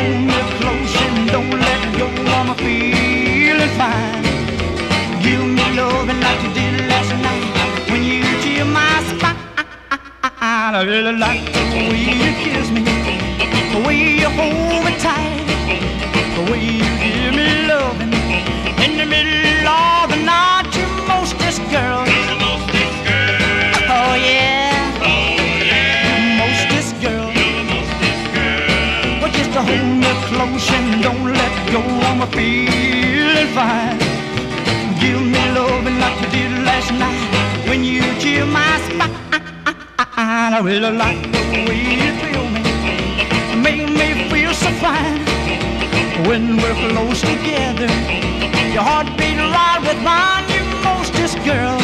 hold me close and don't let go. I'm feeling fine. Give me loving like you did last night when you chill my spine. I really like the way you kiss me, the way you hold me tight, the way you give me loving in the middle of the night. You mostest girl. Oh yeah, you mostest girl. Well, just to hold me close and don't let go. I'm feeling fine. Give me loving like you did last night when you chill my spine. I really like the way you feel me, make me feel so fine. When we're close together, your heart beat right with mine. You mostest girl.